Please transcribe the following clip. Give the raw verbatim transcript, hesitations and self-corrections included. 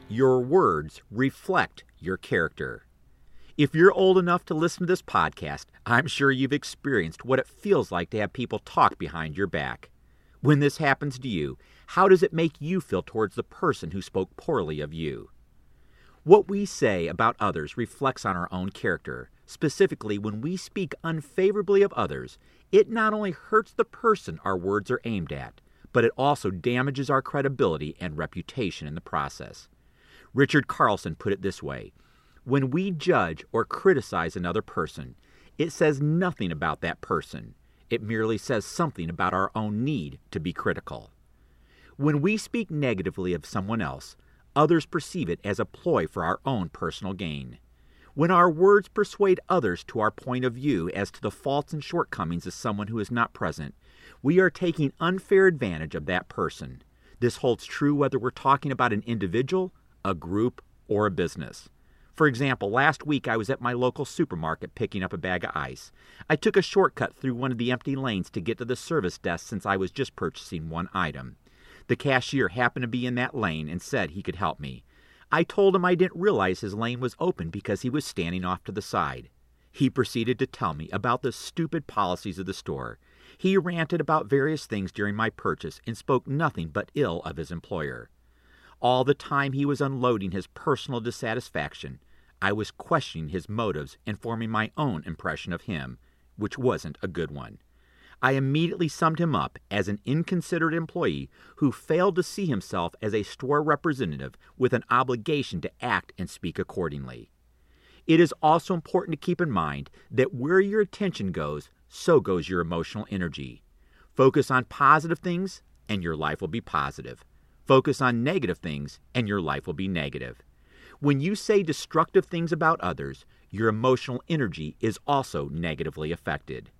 Your words reflect your character. If you're old enough to listen to this podcast, I'm sure you've experienced what it feels like to have people talk behind your back. When this happens to you, how does it make you feel towards the person who spoke poorly of you? What we say about others reflects on our own character. Specifically, when we speak unfavorably of others, it not only hurts the person our words are aimed at, but it also damages our credibility and reputation in the process. Richard Carlson put it this way: when we judge or criticize another person, it says nothing about that person. It merely says something about our own need to be critical. When we speak negatively of someone else, others perceive it as a ploy for our own personal gain. When our words persuade others to our point of view as to the faults and shortcomings of someone who is not present, we are taking unfair advantage of that person. This holds true whether we're talking about an individual, a group, or a business. For example, last week I was at my local supermarket picking up a bag of ice. I took a shortcut through one of the empty lanes to get to the service desk since I was just purchasing one item. The cashier happened to be in that lane and said he could help me. I told him I didn't realize his lane was open because he was standing off to the side. He proceeded to tell me about the stupid policies of the store. He ranted about various things during my purchase and spoke nothing but ill of his employer. All the time he was unloading his personal dissatisfaction, I was questioning his motives and forming my own impression of him, which wasn't a good one. I immediately summed him up as an inconsiderate employee who failed to see himself as a store representative with an obligation to act and speak accordingly. It is also important to keep in mind that where your attention goes, so goes your emotional energy. Focus on positive things, and your life will be positive. Focus on negative things, and your life will be negative. When you say destructive things about others, your emotional energy is also negatively affected.